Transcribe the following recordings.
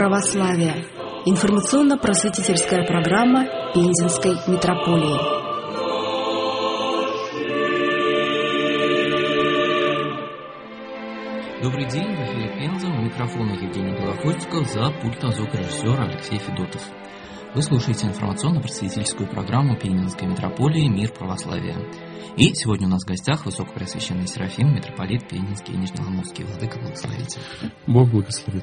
православия». Информационно-просветительская программа Пензенской митрополии. Добрый день, в эфире Пенза, у микрофона Евгений Белохвостиков, за пультом звукорежиссера Алексей Федотов. Вы слушаете информационно-просветительскую программу Пензенской митрополии «Мир православия». И сегодня у нас в гостях Высокопреосвященный Серафим, митрополит Пензенский и Нижневолынский. Владыка, благословите. Бог благословит.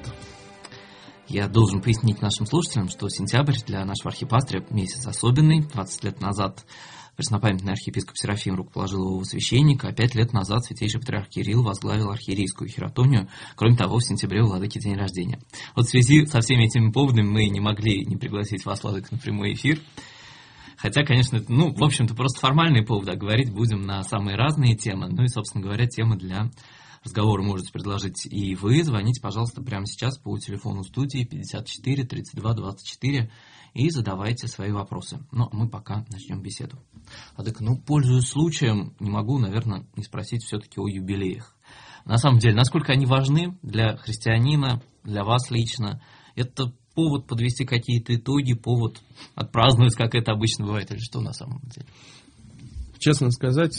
Я должен пояснить нашим слушателям, что сентябрь для нашего архипастыря месяц особенный. 20 лет назад преснопамятный архиепископ Серафим рукоположил его в священника, а 5 лет назад святейший патриарх Кирилл возглавил архиерейскую хиротонию. Кроме того, в сентябре у владыки день рождения. Вот в связи со всеми этими поводами мы не могли не пригласить вас, владыка, на прямой эфир. Хотя, конечно, в общем-то, просто формальные поводы, а говорить будем на самые разные темы. Ну и, собственно говоря, темы для разговора можете предложить и вы. Звоните, пожалуйста, прямо сейчас по телефону студии 54 32 24 и задавайте свои вопросы. Ну, а мы пока начнем беседу. Владыка, пользуясь случаем, не могу, наверное, не спросить все-таки о юбилеях. На самом деле, насколько они важны для христианина, для вас лично? Это повод подвести какие-то итоги, повод отпраздновать, как это обычно бывает, или что на самом деле? Честно сказать,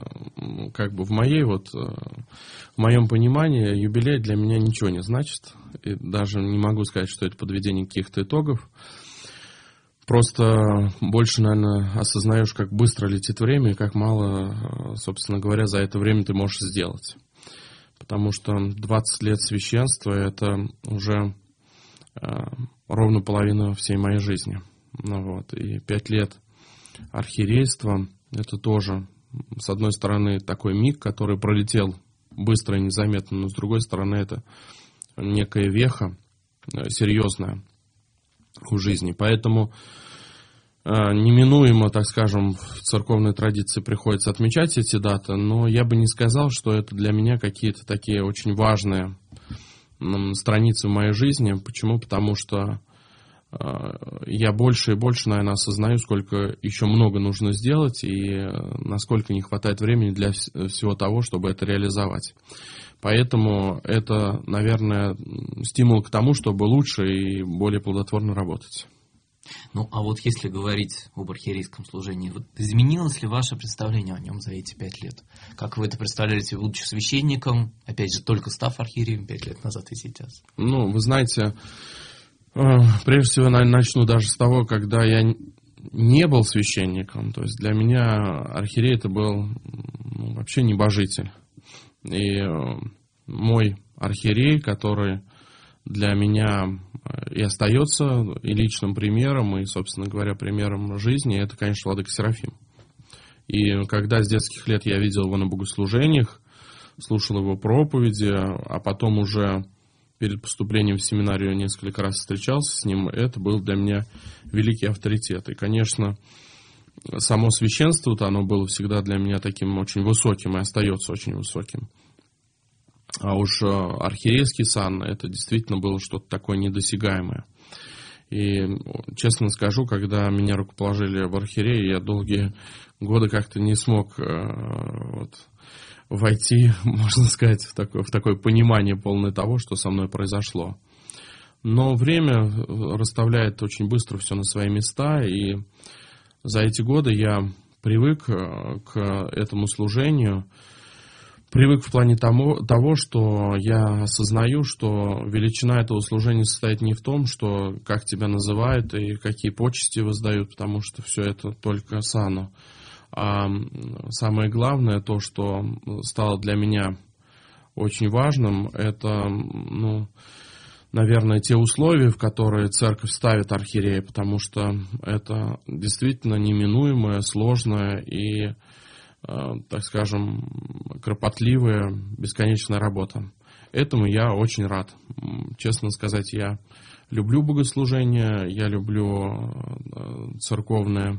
в моем понимании юбилей для меня ничего не значит. И даже не могу сказать, что это подведение каких-то итогов. Просто больше, наверное, осознаешь, как быстро летит время и как мало, собственно говоря, за это время ты можешь сделать. Потому что 20 лет священства – это уже ровно половина всей моей жизни. И 5 лет архиерейства – это тоже, с одной стороны, такой миг, который пролетел быстро и незаметно, но с другой стороны, это некая веха серьезная в жизни. Поэтому неминуемо, так скажем, в церковной традиции приходится отмечать эти даты, но я бы не сказал, что это для меня какие-то такие очень важные страницы в моей жизни. Почему? Потому что я больше и больше, наверное, осознаю, сколько еще много нужно сделать и насколько не хватает времени для всего того, чтобы это реализовать. Поэтому это, наверное, стимул к тому, чтобы лучше и более плодотворно работать. А вот если говорить об архиерейском служении, изменилось ли ваше представление о нем за эти 5 лет? Как вы это представляете, будучи священником, опять же, только став архиереем 5 лет назад и сейчас? Вы знаете, прежде всего, наверное, начну даже с того, когда я не был священником. То есть для меня архиерей это был вообще небожитель. И мой архиерей, который для меня и остается и личным примером, и, собственно говоря, примером жизни, это, конечно, владыка Серафим. И когда с детских лет я видел его на богослужениях, слушал его проповеди, а потом уже перед поступлением в семинарию несколько раз встречался с ним, это был для меня великий авторитет. И, конечно, само священство-то, оно было всегда для меня таким очень высоким и остается очень высоким. А уж архиерейский сан, это действительно было что-то такое недосягаемое. И, честно скажу, когда меня рукоположили в архиерей, я долгие годы как-то не смог войти, можно сказать, в такое понимание полное того, что со мной произошло. Но время расставляет очень быстро все на свои места, и за эти годы я привык к этому служению, привык в плане того, что я осознаю, что величина этого служения состоит не в том, что как тебя называют и какие почести воздают, потому что все это только сану. А самое главное, то, что стало для меня очень важным, это, наверное, те условия, в которые церковь ставит архиерея, потому что это действительно неминуемая, сложная и, так скажем, кропотливая, бесконечная работа. Этому я очень рад. Честно сказать, я люблю богослужение, я люблю церковное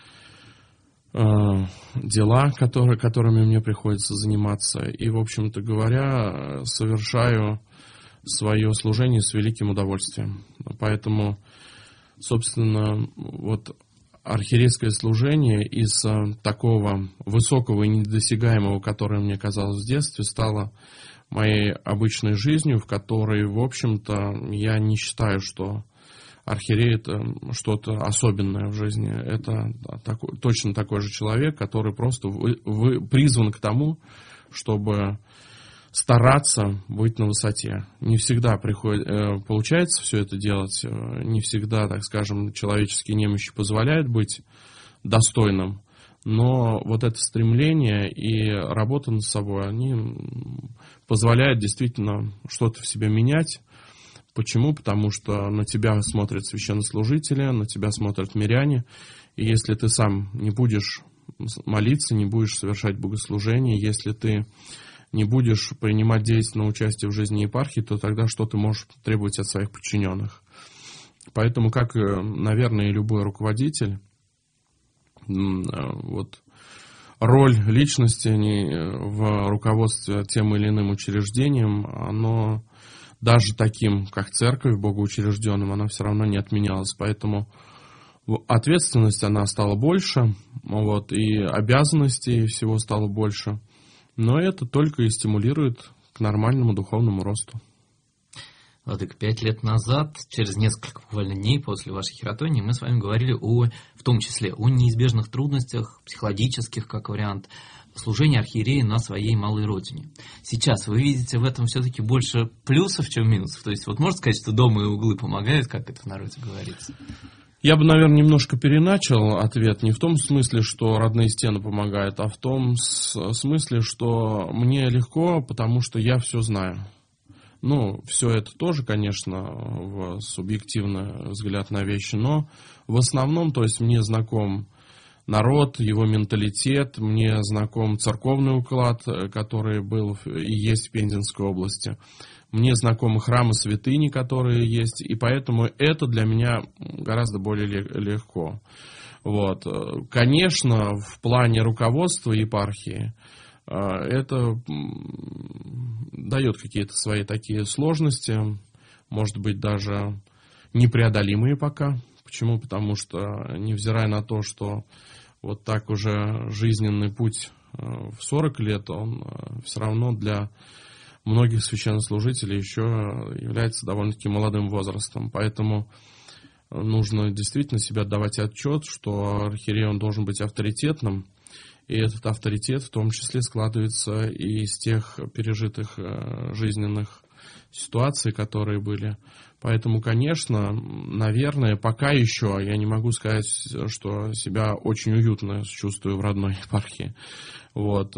дела, которыми мне приходится заниматься. И, в общем-то говоря, совершаю свое служение с великим удовольствием. Поэтому, собственно, архиерейское служение из такого высокого и недосягаемого, которое мне казалось в детстве, стало моей обычной жизнью, в которой, в общем-то, я не считаю, что архиерей — это что-то особенное в жизни. Это точно такой же человек, который просто призван к тому, чтобы стараться быть на высоте. Не всегда получается все это делать, не всегда, так скажем, человеческие немощи позволяют быть достойным, но вот это стремление и работа над собой, они позволяют действительно что-то в себе менять. Почему? Потому что на тебя смотрят священнослужители, на тебя смотрят миряне, и если ты сам не будешь молиться, не будешь совершать богослужение, если ты не будешь принимать деятельное участие в жизни епархии, то тогда что ты можешь требовать от своих подчиненных? Поэтому, как, наверное, и любой руководитель, вот роль личности в руководстве тем или иным учреждением, оно даже таким, как церковь, богоучрежденным, она все равно не отменялась. Поэтому ответственность, она стала больше, вот, и обязанностей всего стало больше. Но это только и стимулирует к нормальному духовному росту. Владыка, 5 лет назад, через несколько буквально дней после вашей хератонии, мы с вами говорили в том числе о неизбежных трудностях, психологических, как вариант, служения архиерея на своей малой родине. Сейчас вы видите в этом все-таки больше плюсов, чем минусов? То есть, вот можно сказать, что дома и углы помогают, как это в народе говорится? Я бы, наверное, немножко переначал ответ. Не в том смысле, что родные стены помогают, а в том смысле, что мне легко, потому что я все знаю. Ну, все это тоже, конечно, субъективный взгляд на вещи, но в основном, то есть мне знаком народ, его менталитет, мне знаком церковный уклад, который был и есть в Пензенской области. Мне знакомы храмы, святыни, которые есть, и поэтому это для меня гораздо более легко. Вот. Конечно, в плане руководства епархии это дает какие-то свои такие сложности, может быть, даже непреодолимые пока. Почему? Потому что, невзирая на то, что вот так уже жизненный путь в 40 лет, он все равно для многих священнослужителей еще является довольно-таки молодым возрастом. Поэтому нужно действительно себе отдавать отчет, что архиерей, он должен быть авторитетным, и этот авторитет в том числе складывается и из тех пережитых жизненных ситуаций, которые были. Поэтому, конечно, наверное, пока еще я не могу сказать, что себя очень уютно чувствую в родной епархии. Вот.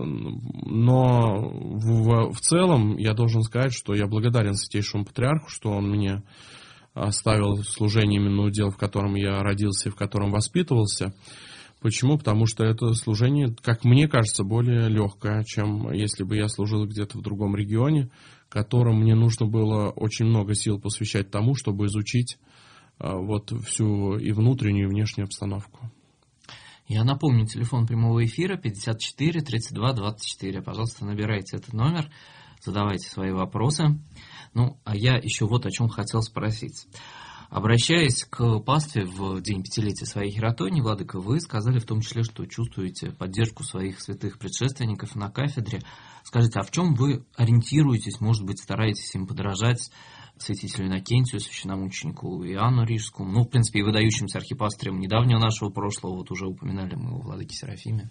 Но в целом я должен сказать, что я благодарен Святейшему Патриарху, что он мне оставил служение именно удел, в котором я родился и в котором воспитывался. Почему? Потому что это служение, как мне кажется, более легкое, чем если бы я служил где-то в другом регионе, которым мне нужно было очень много сил посвящать тому, чтобы изучить вот всю и внутреннюю, и внешнюю обстановку. Я напомню, телефон прямого эфира 54 32 24. Пожалуйста, набирайте этот номер, задавайте свои вопросы. Ну, а я еще вот о чем хотел спросить. Обращаясь к пастве в день пятилетия своей хератонии, Владыка, вы сказали в том числе, что чувствуете поддержку своих святых предшественников на кафедре. Скажите, а в чем вы ориентируетесь, может быть, стараетесь им подражать святителю Иннокентию, священномученику Иоанну Рижскому, ну, в принципе, и выдающимся архипастырем недавнего нашего прошлого, вот уже упоминали мы о Владыке Серафиме?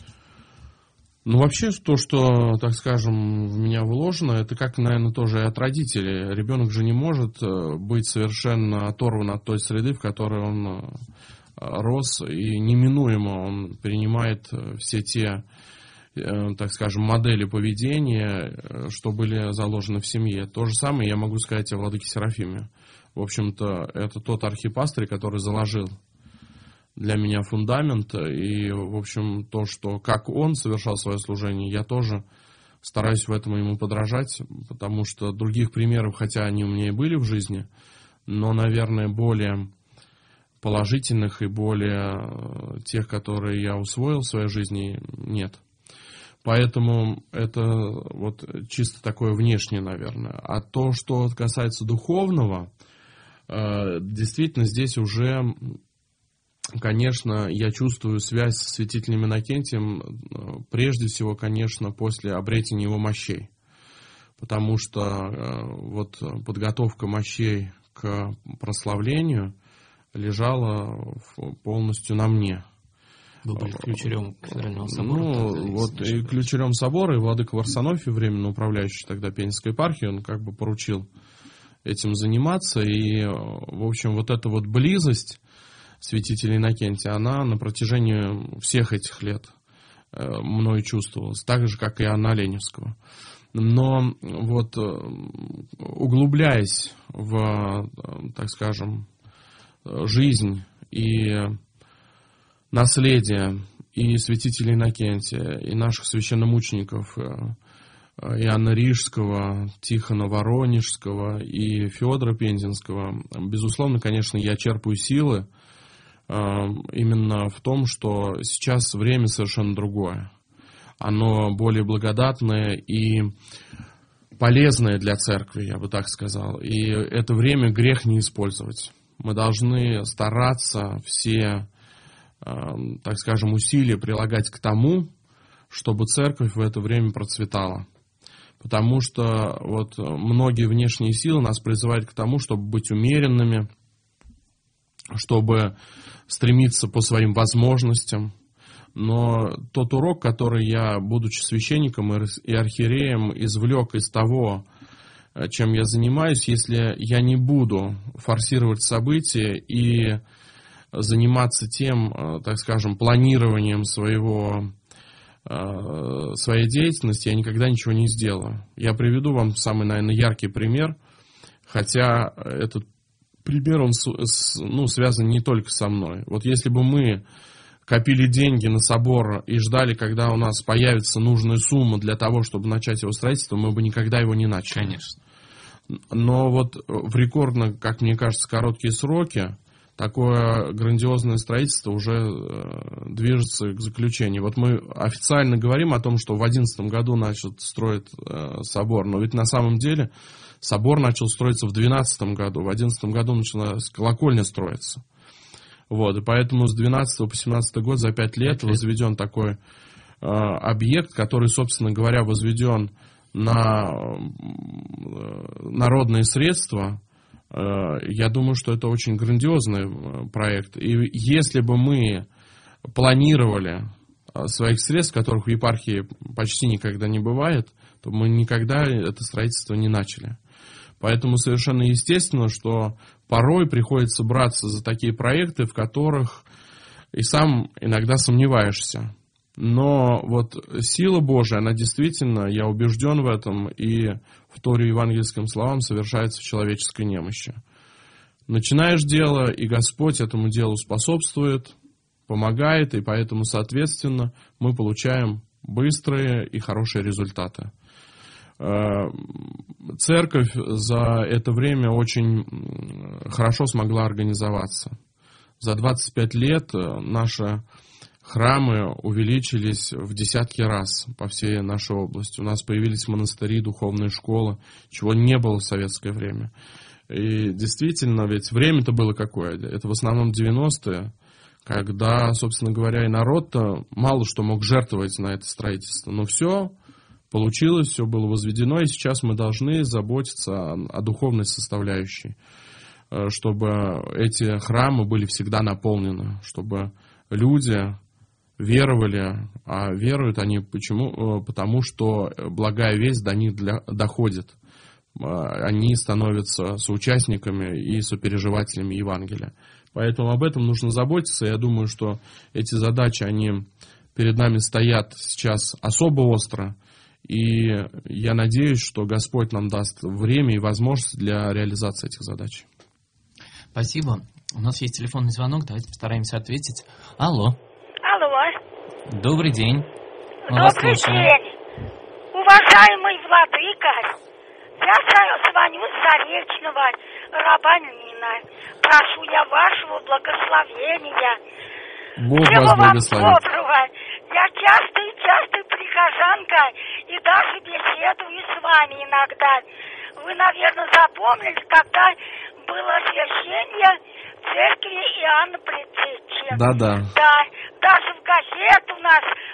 Ну, вообще, то, что, так скажем, в меня вложено, это как, наверное, тоже и от родителей. Ребенок же не может быть совершенно оторван от той среды, в которой он рос, и неминуемо он принимает все те, так скажем, модели поведения, что были заложены в семье. То же самое я могу сказать о Владыке Серафиме. В общем-то, это тот архипастырь, который заложил для меня фундамент, и, в общем, то, что как он совершал свое служение, я тоже стараюсь в этом ему подражать, потому что других примеров, хотя они у меня и были в жизни, но, наверное, более положительных и более тех, которые я усвоил в своей жизни, нет. Поэтому это вот чисто такое внешнее, наверное. А то, что касается духовного, действительно, здесь уже... Конечно, я чувствую связь с святителем Иннокентием, прежде всего, конечно, после обретения его мощей. потому что вот подготовка мощей к прославлению лежала полностью на мне. Вы были ключарем кафедрального собора? Ну, вот и ключарем собора, и владыка Варсонофий, временно управляющий тогда Пензенской епархией, он как бы поручил этим заниматься. И, в общем, вот эта вот близость святителя Иннокентия, она на протяжении всех этих лет мной чувствовалась, так же, как и Анна Оленевского. Но вот углубляясь в, так скажем, жизнь и наследие и святителя Иннокентия, и наших священномучеников, Иоанна Рижского, Тихона Воронежского и Феодора Пензенского, безусловно, конечно, я черпаю силы именно в том, что сейчас время совершенно другое. Оно более благодатное и полезное для церкви, я бы так сказал. И это время грех не использовать. Мы должны стараться все, так скажем, усилия прилагать к тому, чтобы церковь в это время процветала. Потому что вот многие внешние силы нас призывают к тому, чтобы быть умеренными, чтобы стремиться по своим возможностям. Но тот урок, который я, будучи священником и архиереем, извлек из того, чем я занимаюсь, если я не буду форсировать события и заниматься тем, так скажем, планированием своей деятельности, я никогда ничего не сделаю. Я приведу вам самый, наверное, яркий пример, хотя этот пример, он связан не только со мной. Вот если бы мы копили деньги на собор и ждали, когда у нас появится нужная сумма для того, чтобы начать его строительство, мы бы никогда его не начали. Конечно. Но вот в рекордно, как мне кажется, короткие сроки такое грандиозное строительство уже движется к заключению. Вот мы официально говорим о том, что в 2011 году начал строить собор, но ведь на самом деле собор начал строиться в 2012 году, в 2011 году началась колокольня строиться. Вот, и поэтому с 2012 по 2017 год за 5 лет возведен такой объект, который, собственно говоря, возведен на народные средства. Я думаю, что это очень грандиозный проект. И если бы мы планировали своих средств, которых в епархии почти никогда не бывает, то мы никогда это строительство не начали. Поэтому совершенно естественно, что порой приходится браться за такие проекты, в которых и сам иногда сомневаешься. Но вот сила Божия, она действительно, я убежден в этом, и вторю евангельским словам, совершается в человеческой немощи. Начинаешь дело, и Господь этому делу способствует, помогает, и поэтому, соответственно, мы получаем быстрые и хорошие результаты. Церковь за это время очень хорошо смогла организоваться. За 25 лет наши храмы увеличились в десятки раз по всей нашей области. У нас появились монастыри, духовные школы, чего не было в советское время. И действительно, ведь время-то было какое? Это в основном 90-е, когда, собственно говоря, и народ-то мало что мог жертвовать на это строительство. Но все получилось, все было возведено, и сейчас мы должны заботиться о духовной составляющей, чтобы эти храмы были всегда наполнены, чтобы люди веровали, а веруют они почему? Потому что благая весть до них доходит. Они становятся соучастниками и сопереживателями Евангелия. Поэтому об этом нужно заботиться. Я думаю, что эти задачи, они перед нами стоят сейчас особо остро. И я надеюсь, что Господь нам даст время и возможность для реализации этих задач. Спасибо. У нас есть телефонный звонок, давайте постараемся ответить. Алло. Алло. Добрый день. Добрый день. Уважаемый владыка, я звоню с Заречного, раба Нина. Прошу я вашего благословения. Бог вас благословит. Доброго. Я частая прихожанка и даже беседую с вами иногда. Вы, наверное, запомнили, когда было освящение церкви Иоанна Предтечи. Да. Да, даже в газету нас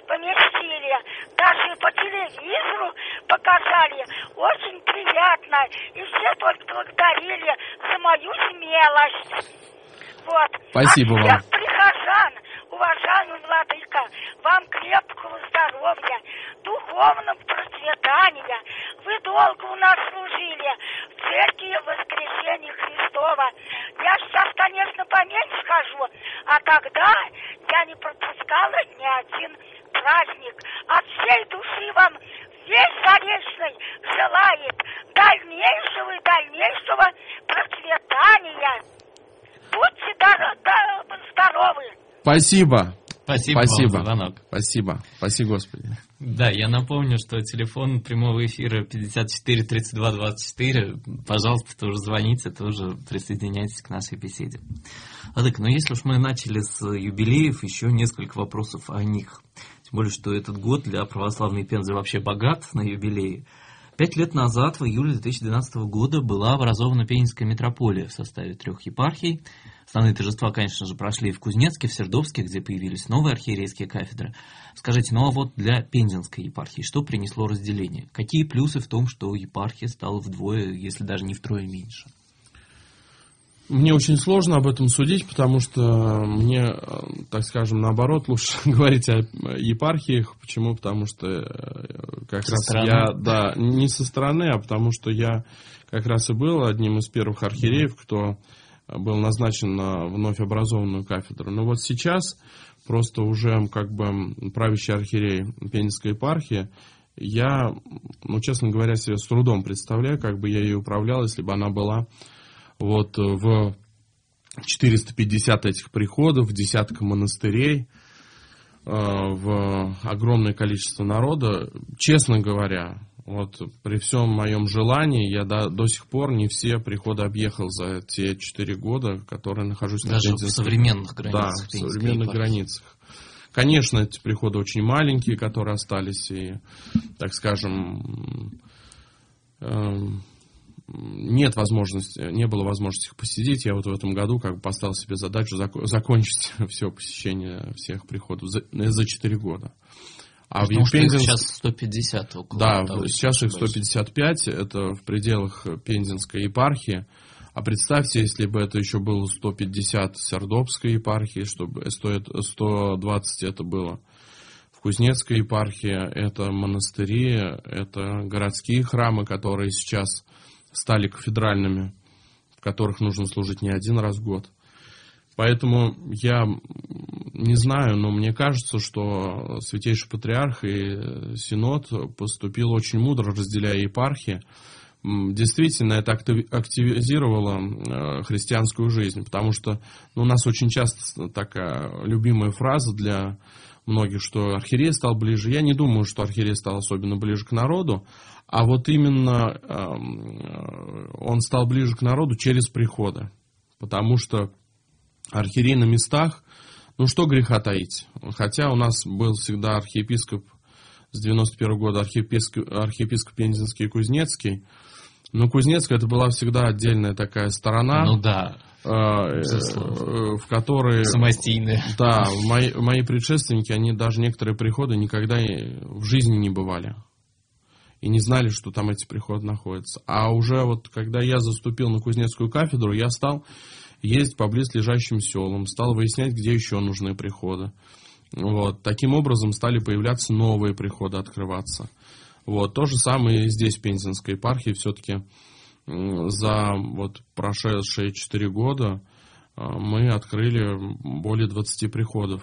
поместили. Даже по телевизору показали. Очень приятно. И все только благодарили за мою смелость. Вот. Спасибо вам. Всех прихожан, уважаемый владыка, вам крепкого здоровья, духовного процветания. Вы долго у нас служили в церкви Воскресения Христова. Я сейчас, конечно, поменьше хожу, а тогда я не пропускала ни один праздник. От всей души вам весь Заречный желает дальнейшего и дальнейшего процветания. Будьте здоровы. Спасибо. Спасибо вам за звонок. Спасибо. Спасибо, Господи. Да, я напомню, что телефон прямого эфира 54 32 24. Пожалуйста, тоже звоните, тоже присоединяйтесь к нашей беседе. Владыка, ну если уж мы начали с юбилеев, еще несколько вопросов о них. Тем более, что этот год для православной Пензы вообще богат на юбилеи. 5 лет назад, в июле 2012 года, была образована Пензенская митрополия в составе 3 епархий. Основные торжества, конечно же, прошли в Кузнецке, в Сердобске, где появились новые архиерейские кафедры. Скажите, ну а вот для Пензенской епархии что принесло разделение? Какие плюсы в том, что епархия стала вдвое, если даже не втрое меньше? Мне очень сложно об этом судить, потому что мне, так скажем, наоборот, лучше говорить о епархиях. Почему? Потому что как раз я, да, не со стороны, а потому что я как раз и был одним из первых архиереев, кто был назначен на вновь образованную кафедру. Но вот сейчас просто уже как бы правящий архиерей Пензенской епархии, я, ну, честно говоря, себе с трудом представляю, как бы я ее управлял, если бы она была вот в 450 этих приходов, в десятка монастырей, в огромное количество народа. Честно говоря, вот при всем моем желании, я до сих пор не все приходы объехал за те 4 года, которые нахожусь на Пензенской. Даже в современных границах. Да, в современных границах. Конечно, эти приходы очень маленькие, которые остались, и, так скажем, не было возможности их посетить. Я вот в этом году как бы поставил себе задачу закончить все посещение всех приходов за 4 года. А потому в Пензенск... сейчас 150 около. Да, сейчас их 155, это в пределах Пензенской епархии. А представьте, если бы это еще было 150 Сердобской епархии, чтобы 120 это было в Кузнецкой епархии, это монастыри, это городские храмы, которые сейчас стали кафедральными, в которых нужно служить не один раз в год. Поэтому я не знаю, но мне кажется, что Святейший Патриарх и Синод поступил очень мудро, разделяя епархии. Действительно, это активизировало христианскую жизнь, потому что у нас очень часто такая любимая фраза для многих, что архиерей стал ближе. Я не думаю, что архиерей стал особенно ближе к народу, а вот именно он стал ближе к народу через приходы, потому что архиерей на местах, ну что греха таить, хотя у нас был всегда архиепископ с 91 года, архиепископ Пензенский и Кузнецкий, но Кузнецкая это была всегда отдельная такая сторона, ну да, в которой... Самостийная. Да, мои предшественники, они даже некоторые приходы никогда в жизни не бывали. И не знали, что там эти приходы находятся. А уже вот когда я заступил на Кузнецкую кафедру, я стал ездить по близлежащим селам, стал выяснять, где еще нужны приходы. Вот. Таким образом стали появляться новые приходы, открываться. Вот. То же самое и здесь, в Пензенской епархии. Все-таки за вот прошедшие 4 года мы открыли более 20 приходов.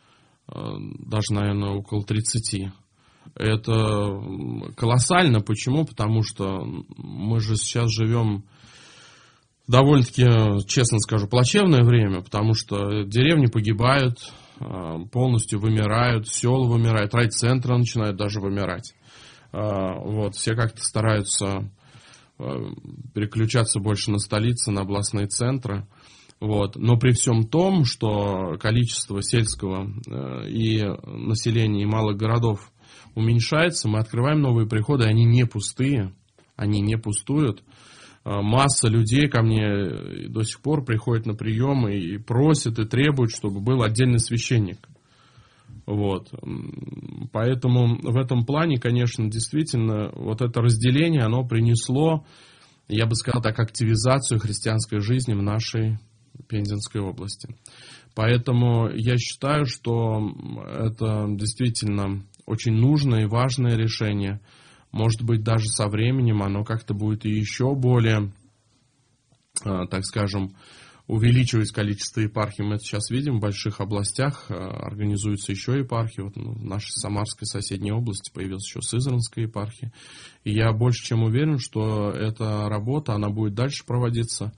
Даже, наверное, около 30. Это колоссально. Почему? Потому что мы же сейчас живем довольно-таки, честно скажу, плачевное время, потому что деревни погибают, полностью вымирают, села вымирают, райцентры начинают даже вымирать. Вот, все как-то стараются переключаться больше на столицы, на областные центры. Вот. Но при всем том, что количество сельского и населения и малых городов уменьшается, мы открываем новые приходы, они не пустые, они не пустуют. Масса людей ко мне до сих пор приходят на приемы и просят, и требуют, чтобы был отдельный священник. Вот. Поэтому в этом плане, конечно, действительно, вот это разделение, оно принесло, я бы сказал так, активизацию христианской жизни в нашей Пензенской области. Поэтому я считаю, что это действительно очень нужное и важное решение. Может быть, даже со временем оно как-то будет и еще более, так скажем, увеличивать количество епархий. Мы это сейчас видим в больших областях, организуются еще епархии. Вот в нашей Самарской соседней области появилась еще Сызранская епархия. И я больше чем уверен, что эта работа, она будет дальше проводиться.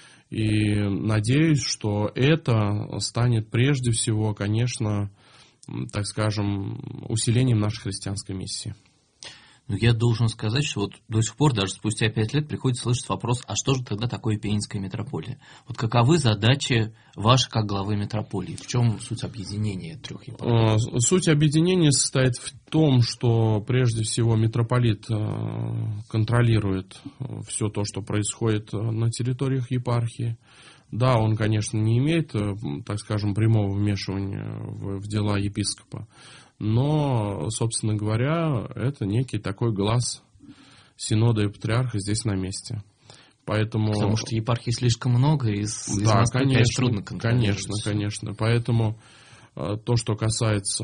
И надеюсь, что это станет прежде всего, конечно, так скажем, усилением нашей христианской миссии. Но я должен сказать, что вот до сих пор, даже спустя 5 лет, приходится слышать вопрос, а что же тогда такое Пензенская митрополия? Вот каковы задачи ваши как главы митрополии? В чем суть объединения 3 епархий? Суть объединения состоит в том, что прежде всего митрополит контролирует все то, что происходит на территориях епархии. Да, он, конечно, не имеет, так скажем, прямого вмешивания в дела епископа, но, собственно говоря, это некий такой глаз синода и патриарха здесь на месте. Поэтому... Потому что епархий слишком много, и из Москвы, конечно, трудно контролировать. Конечно. Поэтому то, что касается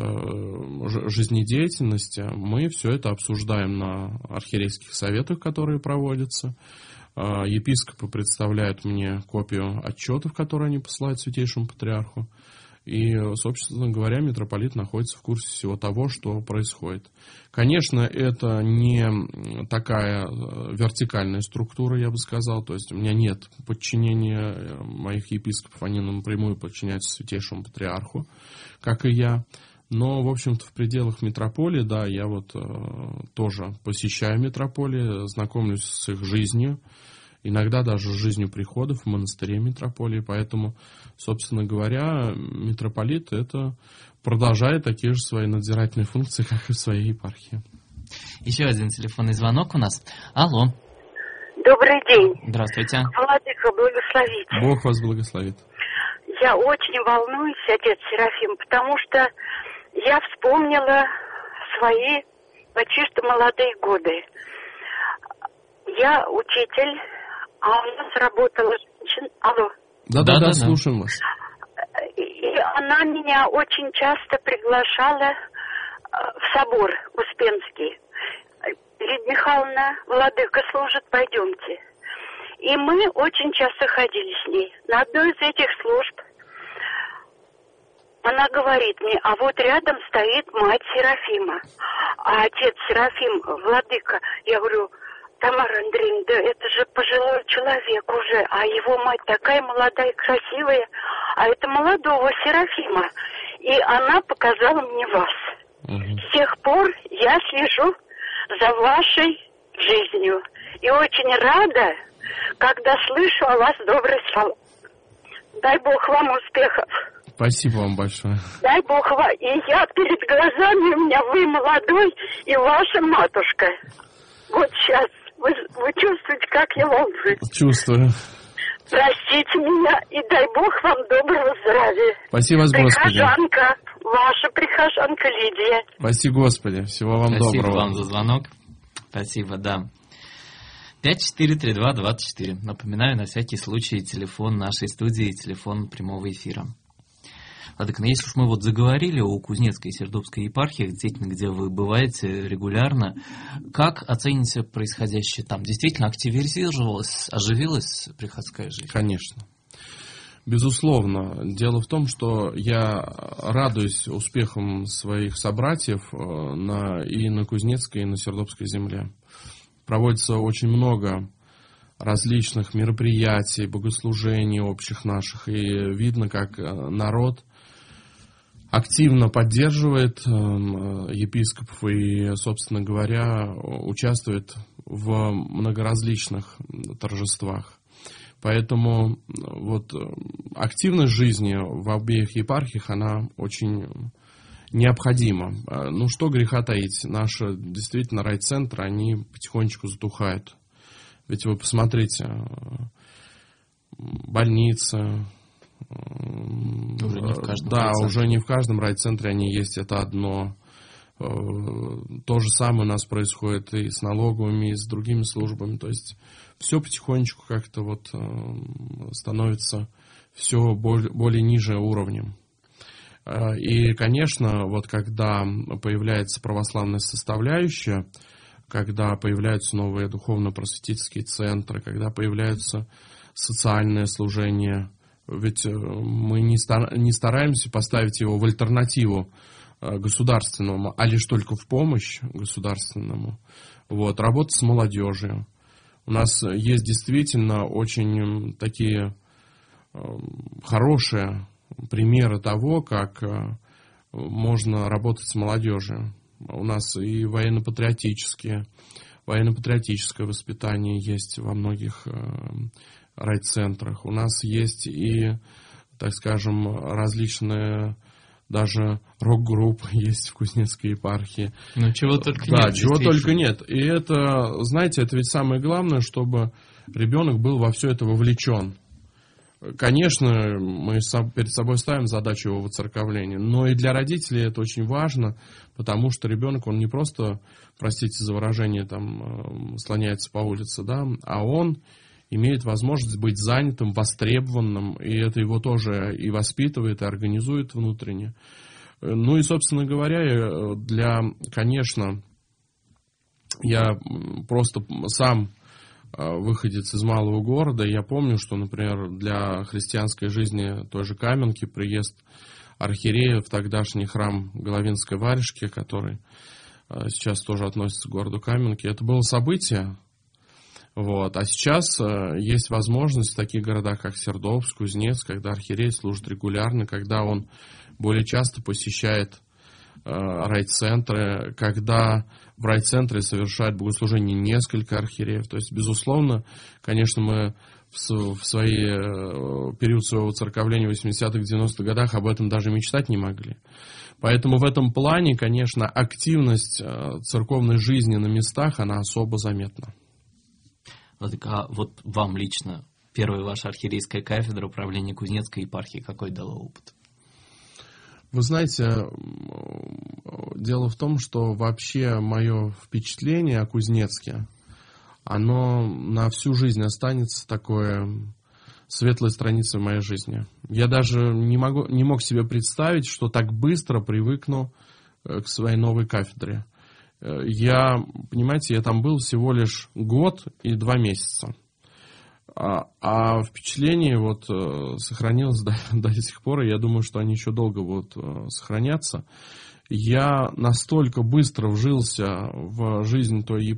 жизнедеятельности, мы все это обсуждаем на архиерейских советах, которые проводятся. Епископы представляют мне копию отчетов, которые они посылают Святейшему Патриарху. И, собственно говоря, митрополит находится в курсе всего того, что происходит. Конечно, это не такая вертикальная структура, я бы сказал. То есть у меня нет подчинения моих епископов, они напрямую подчиняются Святейшему Патриарху, как и я. Но, в общем-то, в пределах митрополии, да, я вот тоже посещаю митрополии, знакомлюсь с их жизнью. Иногда даже с жизнью приходов в монастыре митрополии. Поэтому, собственно говоря, митрополит это продолжает такие же свои надзирательные функции, как и в своей епархии. Еще один телефонный звонок у нас. Алло. Добрый день. Здравствуйте. Владыка, благословите. Бог вас благословит. Я очень волнуюсь, отец Серафим, потому что я вспомнила свои почти что молодые годы. Я учитель, а у нас работала женщина. Алло. Да, слушаем вас. И она меня очень часто приглашала в собор Успенский. Лидия Михайловна, владыка служит, пойдемте. И мы очень часто ходили с ней. На одной из этих служб она говорит мне, а вот рядом стоит мать Серафима. А отец Серафим, владыка, я говорю, Тамара Андреевна, да это же пожилой человек уже, а его мать такая молодая и красивая, а это молодого Серафима. И она показала мне вас. С тех пор я слежу за вашей жизнью. И очень рада, когда слышу о вас добрые слова. Дай Бог вам успехов. Спасибо вам большое. Дай Бог вам. И я перед глазами у меня вы молодой и ваша матушка. Вот сейчас. Вы чувствуете, как я волнуюсь? Чувствую. Простите меня и дай Бог вам доброго здравия. Спасибо, Господи. Прихожанка, ваша прихожанка Лидия. Спасибо, Господи. Всего вам доброго. Спасибо вам за звонок. Спасибо, да. 543224. Напоминаю, на всякий случай, телефон нашей студии, телефон прямого эфира. Владыка, ну если уж мы вот заговорили о Кузнецкой и Сердобской епархиях, действительно, где вы бываете регулярно, как оцените происходящее там? Действительно активизировалась, оживилась приходская жизнь? Конечно. Безусловно. Дело в том, что я радуюсь успехам своих собратьев и на Кузнецкой, и на Сердобской земле. Проводится очень много различных мероприятий, богослужений общих наших, и видно, как народ активно поддерживает епископов и, собственно говоря, участвует в многоразличных торжествах. Поэтому вот активность жизни в обеих епархиях, она очень необходима. Ну, что греха таить, наши действительно райцентры, они потихонечку затухают. Ведь вы посмотрите, больницы, Уже не в каждом Да, райцентре. уже не в каждом райцентре они есть, это одно. То же самое у нас происходит и с налоговыми, и с другими службами. То есть все потихонечку как-то вот становится все более ниже уровнем. И, конечно, вот когда появляется православная составляющая, когда появляются новые духовно-просветительские центры, когда появляются социальное служение, ведь мы не стараемся поставить его в альтернативу государственному, а лишь только в помощь государственному. Вот, работа с молодежью. У нас есть действительно очень такие хорошие примеры того, как можно работать с молодежью. У нас и военно-патриотическое воспитание есть во многих райцентрах. У нас есть и, так скажем, различные даже рок-группы есть в Кузнецкой епархии. Ну, чего только нет. Да, чего только нет. И это, знаете, это ведь самое главное, чтобы ребенок был во все это вовлечен. Конечно, мы перед собой ставим задачу его воцерковления, но и для родителей это очень важно, потому что ребенок, он не просто, простите за выражение, там, слоняется по улице, да, а он имеет возможность быть занятым, востребованным, и это его тоже и воспитывает, и организует внутренне. Ну и, собственно говоря, конечно, я просто сам выходец из малого города, я помню, что, например, для христианской жизни той же Каменки приезд архиерея в тогдашний храм Головинской Варежки, который сейчас тоже относится к городу Каменки, это было событие. Вот. А сейчас есть возможность в таких городах, как Сердобск, Кузнецк, когда архиерей служит регулярно, когда он более часто посещает райцентры, когда в райцентре совершает богослужение несколько архиереев. То есть, безусловно, конечно, мы в период своего церковления в 80-х, 90-х годах об этом даже мечтать не могли. Поэтому в этом плане, конечно, активность церковной жизни на местах, она особо заметна. А вот вам лично первая ваша архиерейская кафедра управления Кузнецкой епархии какой дала опыт? Вы знаете, дело в том, что вообще мое впечатление о Кузнецке, оно на всю жизнь останется такой светлой страницей в моей жизни. Я даже не мог себе представить, что так быстро привыкну к своей новой кафедре. Понимаете, я там был всего лишь год и 2 месяца. А впечатление вот сохранилось до сих пор, и я думаю, что они еще долго будут сохраняться. Я настолько быстро вжился в жизнь той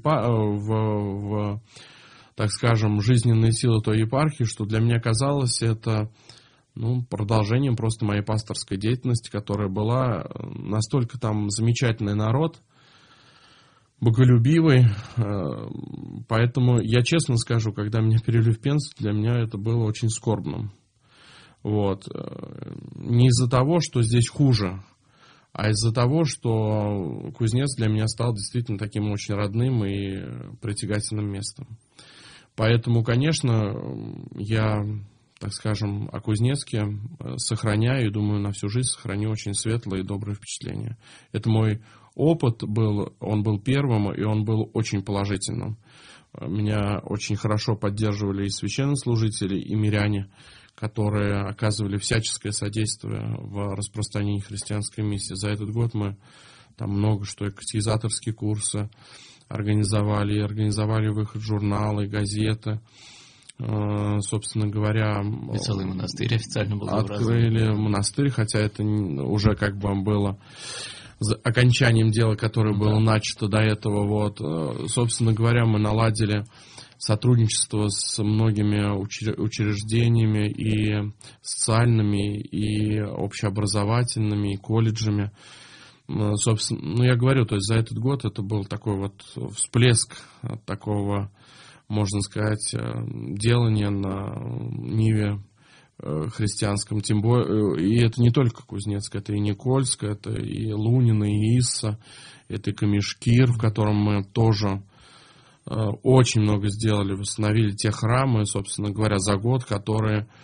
так скажем, жизненные силы той епархии, что для меня казалось это продолжением просто моей пасторской деятельности, которая была настолько там замечательный народ, боголюбивый, поэтому я честно скажу, когда меня перевели в Пензу, для меня это было очень скорбным. Вот. Не из-за того, что здесь хуже, а из-за того, что Кузнецк для меня стал действительно таким очень родным и притягательным местом. Поэтому, конечно, я, так скажем, о Кузнецке сохраняю и думаю, на всю жизнь сохраню очень светлые и добрые впечатления. Это мой опыт был, он был первым, и он был очень положительным. Меня очень хорошо поддерживали и священнослужители, и миряне, которые оказывали всяческое содействие в распространении христианской миссии. За этот год мы там много что, и катехизаторские курсы организовали выход журналы, газеты. Собственно говоря, и целый монастырь официально был открыли монастырь, хотя это уже как бы было окончанием дела, которое было начато до этого. Вот. Собственно говоря, мы наладили сотрудничество с многими учреждениями и социальными, и общеобразовательными, и колледжами. Собственно, я говорю, то есть за этот год это был такой вот всплеск такого, можно сказать, делания на ниве христианском, тем более, и это не только Кузнецк, это и Никольск, это и Лунина, и Исса, это и Камешкир, в котором мы тоже очень много сделали, восстановили те храмы, собственно говоря, за год, которые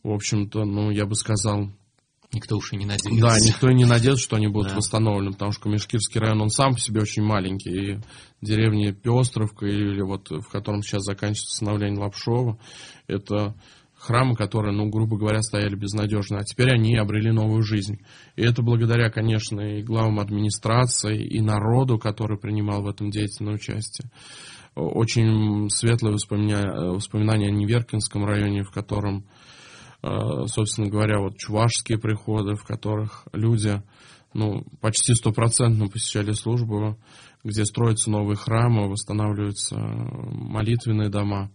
в общем-то, ну, я бы сказал... Никто уж и не надеется. Да, никто и не надеется, что они будут восстановлены, потому что Камишкирский район, он сам по себе очень маленький. И деревня Пестровка, или вот в котором сейчас заканчивается становление Лапшова, это храмы, которые, ну, грубо говоря, стояли безнадежно. А теперь они обрели новую жизнь. И это благодаря, конечно, и главам администрации, и народу, который принимал в этом деятельное участие. Очень светлые воспоминания о Неверкинском районе, в котором, собственно говоря, вот чувашские приходы, в которых люди, ну, почти 100% посещали службу, где строятся новые храмы, восстанавливаются молитвенные дома.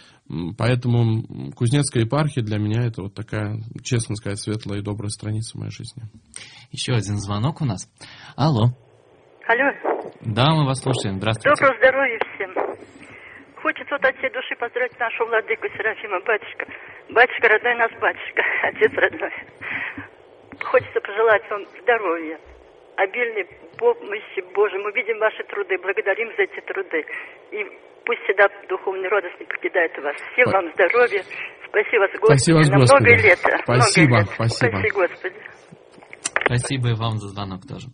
Поэтому Кузнецкая епархия для меня это вот такая, честно сказать, светлая и добрая страница в моей жизни. Еще один звонок у нас. Алло. Алло. Да, мы вас слушаем. Здравствуйте. Доброго здоровья всем. Хочется вот от всей души поздравить нашего владыку Серафима, батюшка. Батюшка родной наш, батюшка, отец родной. Хочется пожелать вам здоровья, обильной помощи Божьей. Мы видим ваши труды, благодарим за эти труды. И пусть всегда духовный радость не покидает вас. Всем вам здоровья. Спасибо, Господи. Спасибо, на Господи. много лет. Спасибо, много лет. спасибо. Спасибо, Господи. Спасибо и вам за звонок тоже.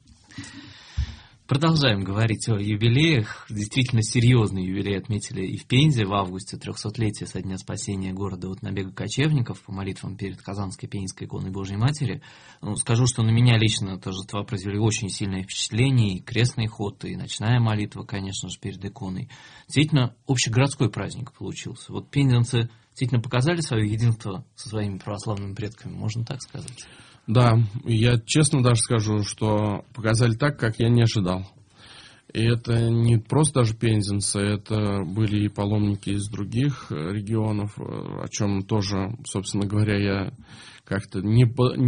Продолжаем говорить о юбилеях. Действительно серьезный юбилей отметили и в Пензе в августе, 300-летие со дня спасения города от набега кочевников по молитвам перед Казанской Пензенской иконой Божьей Матери. Ну, скажу, что на меня лично торжества произвели очень сильное впечатление. И крестный ход, и ночная молитва, конечно же, перед иконой. Действительно, общегородской праздник получился. Вот пензенцы действительно показали свое единство со своими православными предками, можно так сказать. Да, я честно даже скажу, что показали так, как я не ожидал. И это не просто даже пензенцы, это были и паломники из других регионов, о чем тоже, собственно говоря, я как-то не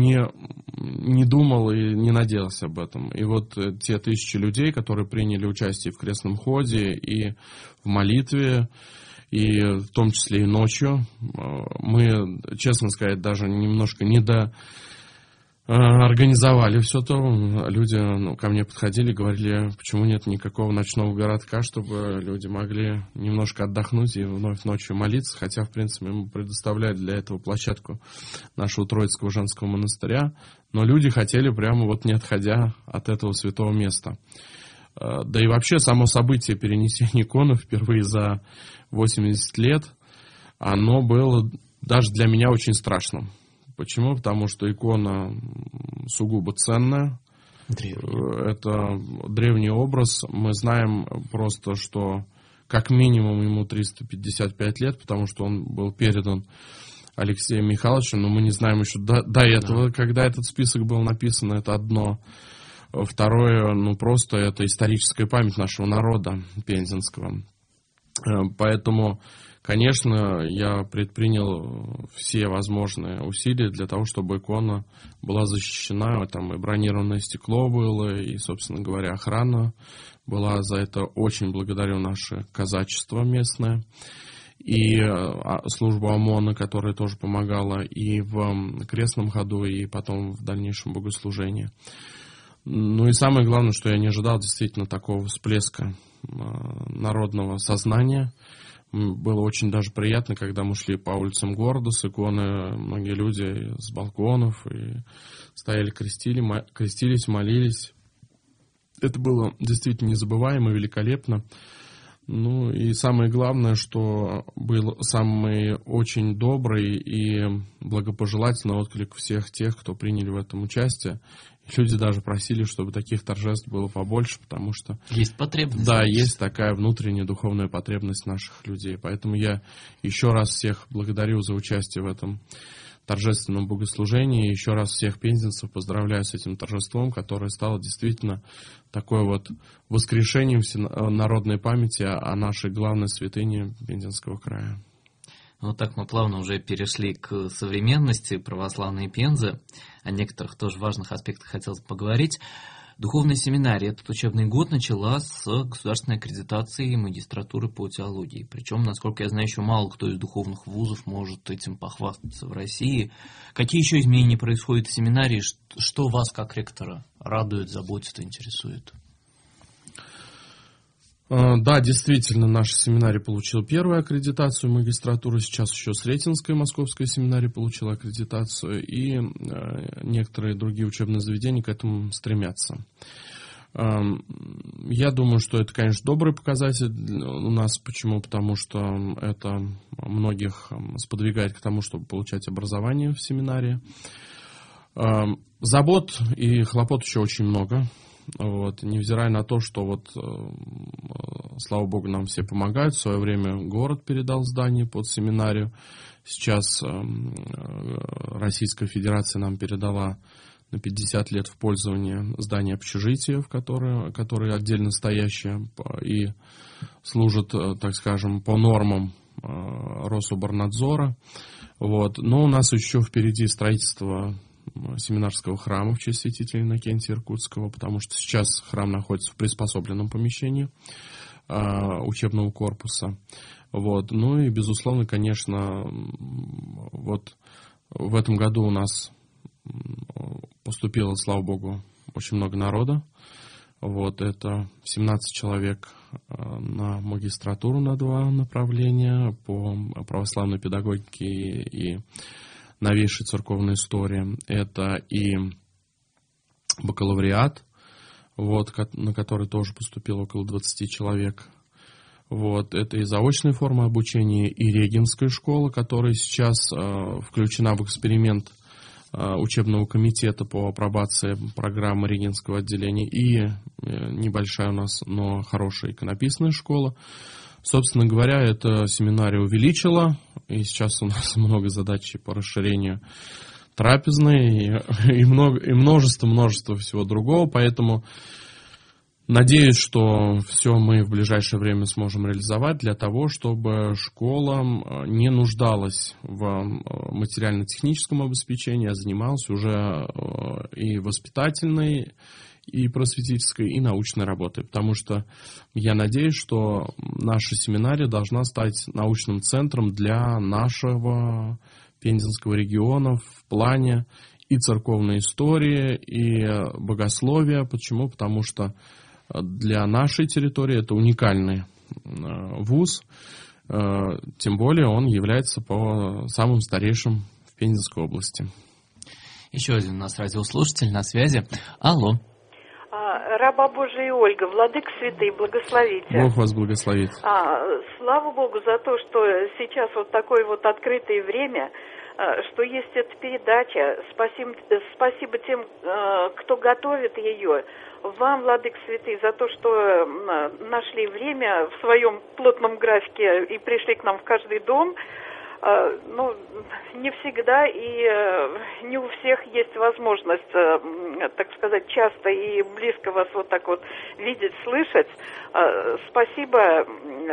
думал и не надеялся об этом. И вот те 1000 людей, которые приняли участие в крестном ходе и в молитве, и в том числе и ночью, мы, честно сказать, даже немножко организовали все то. Люди ко мне подходили, говорили, почему нет никакого ночного городка, чтобы люди могли немножко отдохнуть и вновь ночью молиться. Хотя, в принципе, мы предоставляли для этого площадку нашего Троицкого женского монастыря. Но люди хотели прямо вот не отходя от этого святого места. Да и вообще само событие перенесения иконы впервые за 80 лет, оно было даже для меня очень страшным. Почему? Потому что икона сугубо ценная. Это древний образ. Мы знаем просто, что как минимум ему 355 лет, потому что он был передан Алексеем Михайловичем, но мы не знаем еще до этого, когда этот список был написан, это одно. Второе, ну просто это историческая память нашего народа пензенского. Поэтому, конечно, я предпринял все возможные усилия для того, чтобы икона была защищена. Там и бронированное стекло было, и, собственно говоря, охрана была. За это очень благодарю наше казачество местное. И службу ОМОНа, которая тоже помогала и в крестном ходу, и потом в дальнейшем богослужении. Ну и самое главное, что я не ожидал действительно такого всплеска народного сознания. Было очень даже приятно, когда мы шли по улицам города с иконы, многие люди с балконов и стояли, крестились, молились. Это было действительно незабываемо, великолепно. Ну и самое главное, что был самый очень добрый и благопожелательный отклик всех тех, кто приняли в этом участие. Люди даже просили, чтобы таких торжеств было побольше, потому что... Есть потребность. Да, есть такая внутренняя духовная потребность наших людей. Поэтому я еще раз всех благодарю за участие в этом торжественном богослужении. Еще раз всех пензенцев поздравляю с этим торжеством, которое стало действительно такой вот воскрешением народной памяти о нашей главной святыне Пензенского края. Вот так мы плавно уже перешли к современности православной Пензы. О некоторых тоже важных аспектах хотелось поговорить. Духовная семинария этот учебный год начала с государственной аккредитации магистратуры по теологии. Причем, насколько я знаю, еще мало кто из духовных вузов может этим похвастаться в России. Какие еще изменения происходят в семинарии? Что вас, как ректора, радует, заботит, интересует? Да, действительно, наша семинария получила первую аккредитацию магистратуры, сейчас еще Сретенская московская семинария получила аккредитацию, и некоторые другие учебные заведения к этому стремятся. Я думаю, что это, конечно, добрый показатель у нас. Почему? Потому что это многих сподвигает к тому, чтобы получать образование в семинарии. Забот и хлопот еще очень много. Вот, невзирая на то, что слава богу, нам все помогают. В свое время город передал здание под семинарию. Сейчас Российская Федерация нам передала на 50 лет в пользование здание общежития, которое отдельно стоящее и служит, так скажем, по нормам Рособорнадзора. Вот. Но у нас еще впереди строительство семинарского храма в честь святителя Иннокентия Иркутского, потому что сейчас храм находится в приспособленном помещении учебного корпуса. Вот. Ну и, безусловно, конечно, вот в этом году у нас поступило, слава богу, очень много народа. Вот, это 17 человек на магистратуру на 2 направления по православной педагогике и новейшей церковной истории. Это и бакалавриат, вот, на который тоже поступило около 20 человек. Вот, это и заочная форма обучения, и регенская школа, которая сейчас включена в эксперимент учебного комитета по апробации программы регенского отделения, и небольшая у нас, но хорошая иконописная школа. Собственно говоря, эта семинария увеличила, и сейчас у нас много задач по расширению трапезной и множество всего другого, поэтому надеюсь, что все мы в ближайшее время сможем реализовать для того, чтобы школа не нуждалась в материально-техническом обеспечении, а занималась уже и воспитательной, и просветительской, и научной работой. Потому что я надеюсь, что наша семинария должна стать научным центром для нашего Пензенского региона в плане и церковной истории, и богословия. Почему? Потому что для нашей территории это уникальный вуз, тем более он является по самым старейшим в Пензенской области. Еще один у нас радиослушатель на связи. Алло. Раба Божия Ольга, владыка святый, благословите. Бог вас благословит. Слава Богу за то, что сейчас вот такое вот открытое время, что есть эта передача. Спасибо тем, кто готовит ее. Вам, владыка святый, за то, что нашли время в своем плотном графике и пришли к нам в каждый дом. Ну, не всегда и не у всех есть возможность, так сказать, часто и близко вас вот так вот видеть, слышать. Спасибо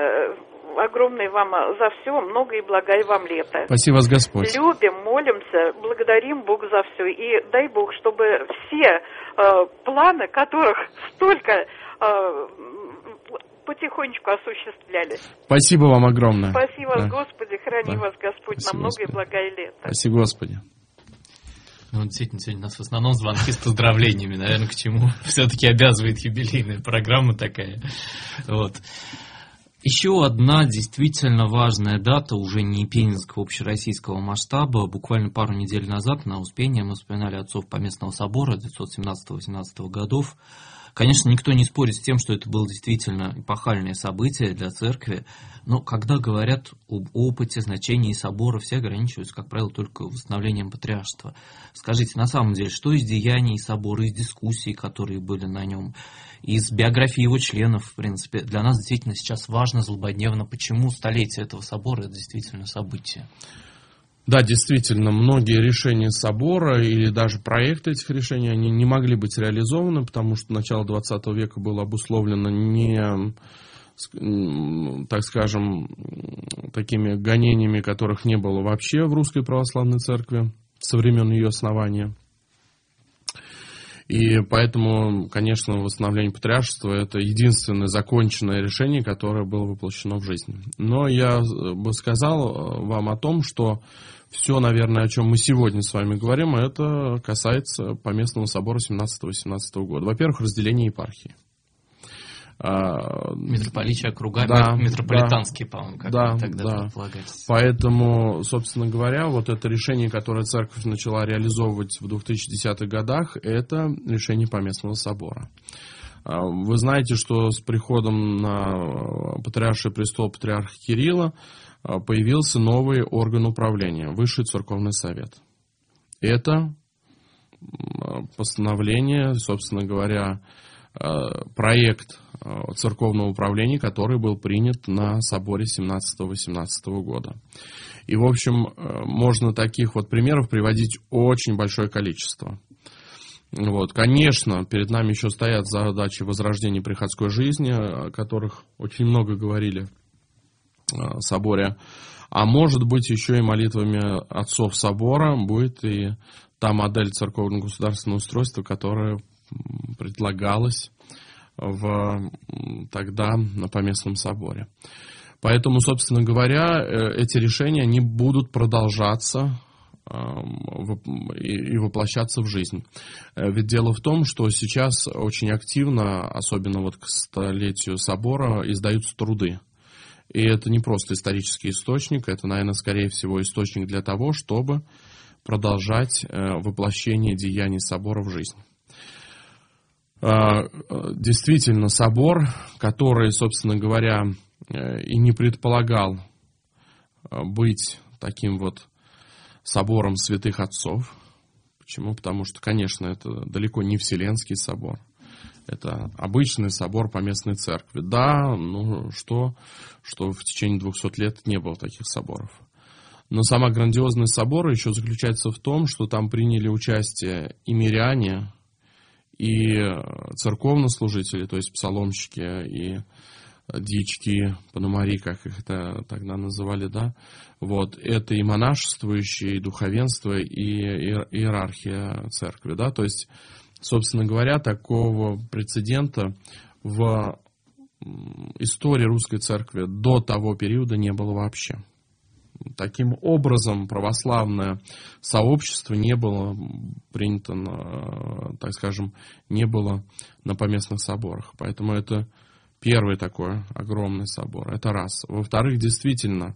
огромное вам за все, много и блага и вам лета. Спасибо вас, Господь. Любим, молимся, благодарим Бога за все. И дай Бог, чтобы все планы, которых столько потихонечку осуществлялись. Спасибо вам огромное. Спасибо вас, Господи, храни вас Господь на многое блага и лето. Спасибо, Господи. Ну, действительно, сегодня у нас в основном звонки с поздравлениями, наверное, к чему все-таки обязывает юбилейная программа такая. Вот. Еще одна действительно важная дата, уже не пензенского общероссийского масштаба. Буквально пару недель назад на Успении мы вспоминали отцов Поместного собора 1917-18 годов. Конечно, никто не спорит с тем, что это было действительно эпохальное событие для церкви, но когда говорят об опыте, значении собора, все ограничиваются, как правило, только восстановлением патриаршества. Скажите, на самом деле, что из деяний собора, из дискуссий, которые были на нем, из биографии его членов, в принципе, для нас действительно сейчас важно, злободневно, почему столетие этого собора – это действительно событие? Да, действительно, многие решения собора или даже проекты этих решений, они не могли быть реализованы, потому что начало 20 века было обусловлено не, так скажем, такими гонениями, которых не было вообще в Русской Православной Церкви со времен ее основания. И поэтому, конечно, восстановление патриаршества – это единственное законченное решение, которое было воплощено в жизнь. Но я бы сказал вам о том, что все, наверное, о чем мы сегодня с вами говорим, это касается Поместного собора 17-18 года. Во-первых, разделение епархии. Митрополичьи округа, да, метрополитанские, по-моему, как тогда предполагается. Поэтому, собственно говоря, вот это решение, которое церковь начала реализовывать в 2010-х годах, это решение Поместного собора. Вы знаете, что с приходом на патриарший престол патриарха Кирилла появился новый орган управления, Высший церковный совет. Это постановление, собственно говоря, проект церковного управления, который был принят на соборе 17-18 года. И, в общем, можно таких вот примеров приводить очень большое количество. Вот. Конечно, перед нами еще стоят задачи возрождения приходской жизни, о которых очень много говорили в соборе. А может быть, еще и молитвами отцов собора будет и та модель церковно-государственного устройства, которая предлагалась тогда на Поместном соборе. Поэтому, собственно говоря, эти решения они будут продолжаться и воплощаться в жизнь. Ведь дело в том, что сейчас очень активно, особенно вот к столетию собора, издаются труды. И это не просто исторический источник, это, наверное, скорее всего источник для того, чтобы продолжать воплощение деяний собора в жизнь. Действительно, собор, который, собственно говоря, и не предполагал быть таким вот собором святых отцов. Почему? Потому что, конечно, это далеко не Вселенский собор. Это обычный собор поместной церкви. Да, что в течение 200 лет не было таких соборов. Но сама грандиозность собора еще заключается в том, что там приняли участие и миряне, и церковнослужители, то есть псаломщики, и дьячки, пономари, как их это тогда называли, да. Вот. Это и монашествующие, и духовенство, и иерархия церкви, да. То есть, собственно говоря, такого прецедента в истории русской церкви до того периода не было вообще. Таким образом, православное сообщество не было принято, так скажем, не было на поместных соборах. Поэтому это первый такой огромный собор. Это раз. Во-вторых, действительно,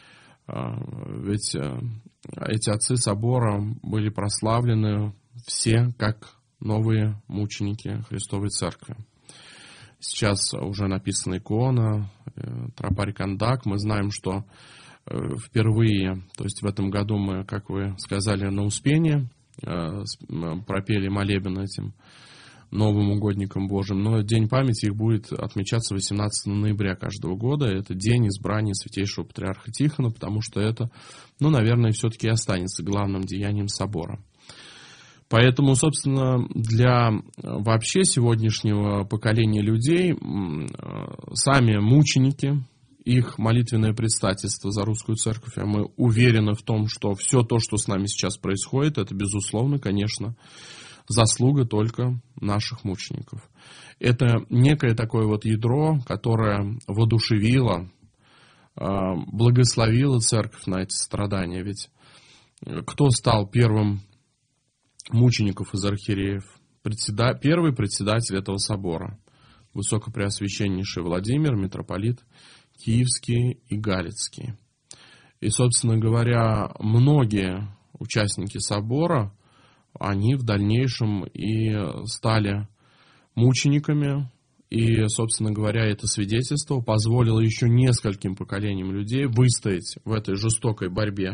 ведь эти отцы собора были прославлены все как новые мученики Христовой Церкви. Сейчас уже написана икона, тропарь Кандак. Мы знаем, что впервые, то есть в этом году мы, как вы сказали, на Успение пропели молебен этим новым угодникам Божьим, но День памяти их будет отмечаться 18 ноября каждого года. Это день избрания святейшего патриарха Тихона, потому что это, наверное, все-таки останется главным деянием собора. Поэтому, собственно, для вообще сегодняшнего поколения людей сами мученики, их молитвенное предстательство за русскую церковь, а мы уверены в том, что все то, что с нами сейчас происходит, это, безусловно, конечно, заслуга только наших мучеников. Это некое такое вот ядро, которое воодушевило, благословило церковь на эти страдания. Ведь кто стал первым мучеников из архиереев? Первый председатель этого собора, высокопреосвященнейший Владимир, митрополит Киевский и Галицкий. И, собственно говоря, многие участники собора, они в дальнейшем и стали мучениками. И, собственно говоря, это свидетельство позволило еще нескольким поколениям людей выстоять в этой жестокой борьбе.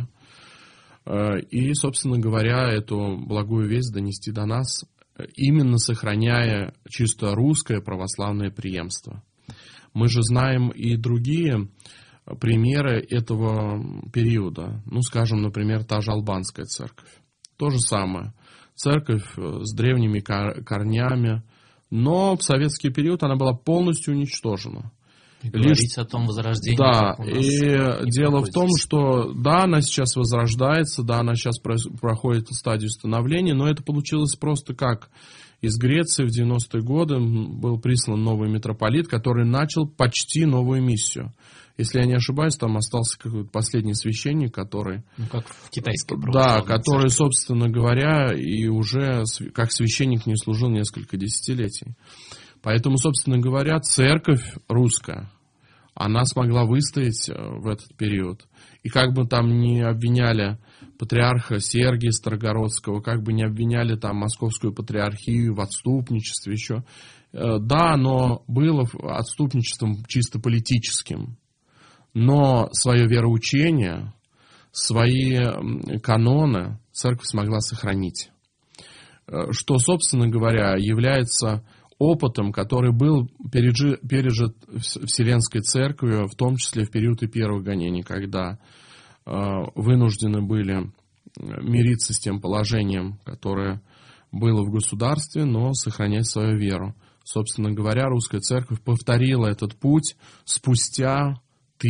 И, собственно говоря, эту благую весть донести до нас, именно сохраняя чисто русское православное преемство. Мы же знаем и другие примеры этого периода. Скажем, например, та же албанская церковь. То же самое. Церковь с древними корнями, но в советский период она была полностью уничтожена. И говорить о том возрождении. Да, и дело в том, что да, она сейчас возрождается, да, она сейчас проходит стадию становления, но это получилось просто как? Из Греции в 90-е годы был прислан новый митрополит, который начал почти новую миссию. Если я не ошибаюсь, там остался какой-то последний священник, который... как в китайской православной Да, который, собственно говоря, и уже как священник не служил несколько десятилетий. Поэтому, собственно говоря, церковь русская, она смогла выстоять в этот период. И как бы там ни обвиняли патриарха Сергия Старогородского, как бы ни обвиняли там Московскую патриархию в отступничестве еще, да, оно было отступничеством чисто политическим, но свое вероучение, свои каноны церковь смогла сохранить. Что, собственно говоря, является опытом, который был пережит Вселенской Церковью, в том числе в период и первых гонений, когда вынуждены были мириться с тем положением, которое было в государстве, но сохранять свою веру. Собственно говоря, Русская Церковь повторила этот путь спустя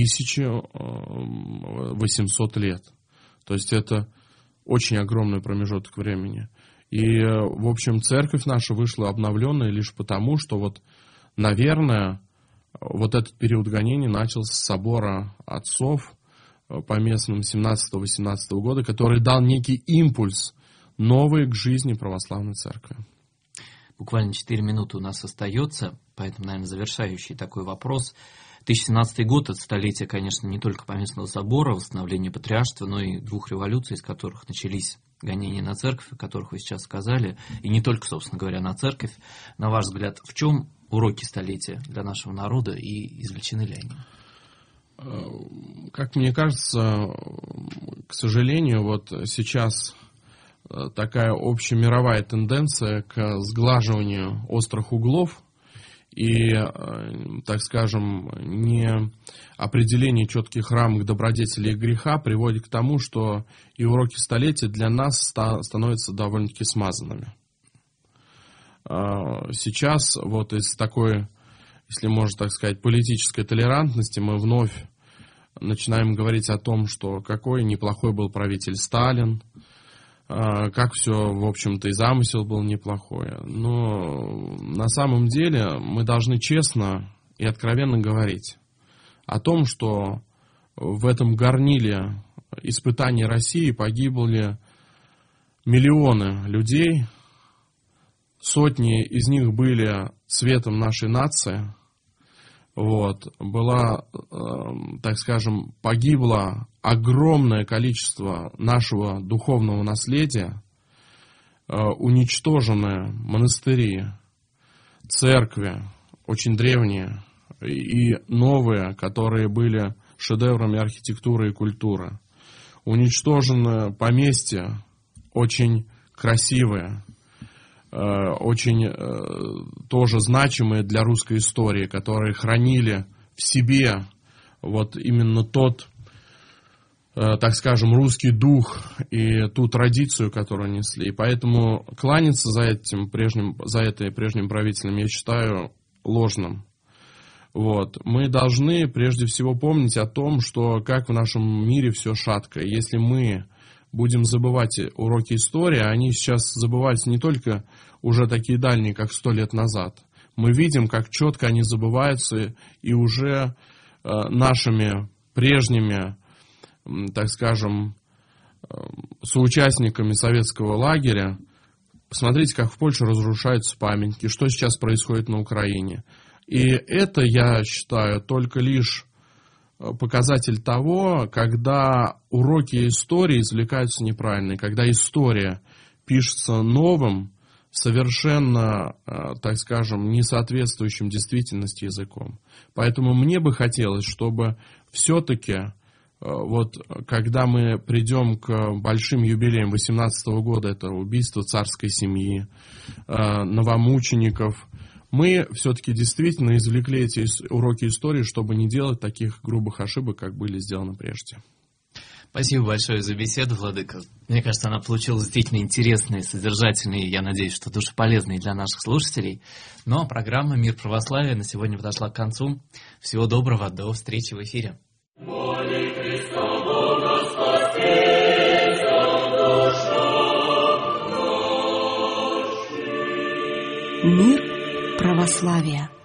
1800 лет. То есть это очень огромный промежуток времени. И, в общем, церковь наша вышла обновленной лишь потому, что вот, наверное, вот этот период гонений начался с собора отцов поместным 17-18 года, который дал некий импульс новый к жизни православной церкви. Буквально 4 минуты у нас остается, поэтому, наверное, завершающий такой вопрос. 1017 год – это столетие, конечно, не только поместного собора, восстановления патриаршества, но и 2 революций, из которых начались гонения на церковь, о которых вы сейчас сказали, и не только, собственно говоря, на церковь. На ваш взгляд, в чем уроки столетия для нашего народа и извлечены ли они? Как мне кажется, к сожалению, вот сейчас такая общемировая тенденция к сглаживанию острых углов и, так скажем, не определение четких рамок добродетели и греха приводит к тому, что и уроки столетия для нас становятся довольно-таки смазанными. Сейчас вот из такой, если можно так сказать, политической толерантности мы вновь начинаем говорить о том, что какой неплохой был правитель Сталин, как все, в общем-то, и замысел был неплохой. Но на самом деле мы должны честно и откровенно говорить о том, что в этом горниле испытаний России погибли миллионы людей, сотни из них были цветом нашей нации. Вот, так скажем, погибло огромное количество нашего духовного наследия, уничтожены монастыри, церкви, очень древние и новые, которые были шедеврами архитектуры и культуры. Уничтожены поместья, очень красивые, очень тоже значимые для русской истории, которые хранили в себе вот именно тот, так скажем, русский дух и ту традицию, которую несли. И поэтому кланяться за этой прежним правителем я считаю ложным. Вот. Мы должны прежде всего помнить о том, что как в нашем мире все шатко. Если мы будем забывать уроки истории, они сейчас забываются не только уже такие дальние, как 100 лет назад. Мы видим, как четко они забываются и уже нашими прежними, так скажем, соучастниками советского лагеря. Посмотрите, как в Польше разрушаются памятники, что сейчас происходит на Украине. И это, я считаю, только лишь показатель того, когда уроки истории извлекаются неправильно, когда история пишется новым, совершенно, так скажем, не соответствующим действительности языком. Поэтому мне бы хотелось, чтобы все-таки, вот когда мы придем к большим юбилеям 18 года, это убийство царской семьи, новомучеников, мы все-таки действительно извлекли эти уроки истории, чтобы не делать таких грубых ошибок, как были сделаны прежде. Спасибо большое за беседу, владыка. Мне кажется, она получилась действительно интересной, содержательной, и я надеюсь, что душеполезной для наших слушателей. Ну а программа «Мир православия» на сегодня подошла к концу. Всего доброго, до встречи в эфире. Мир православия.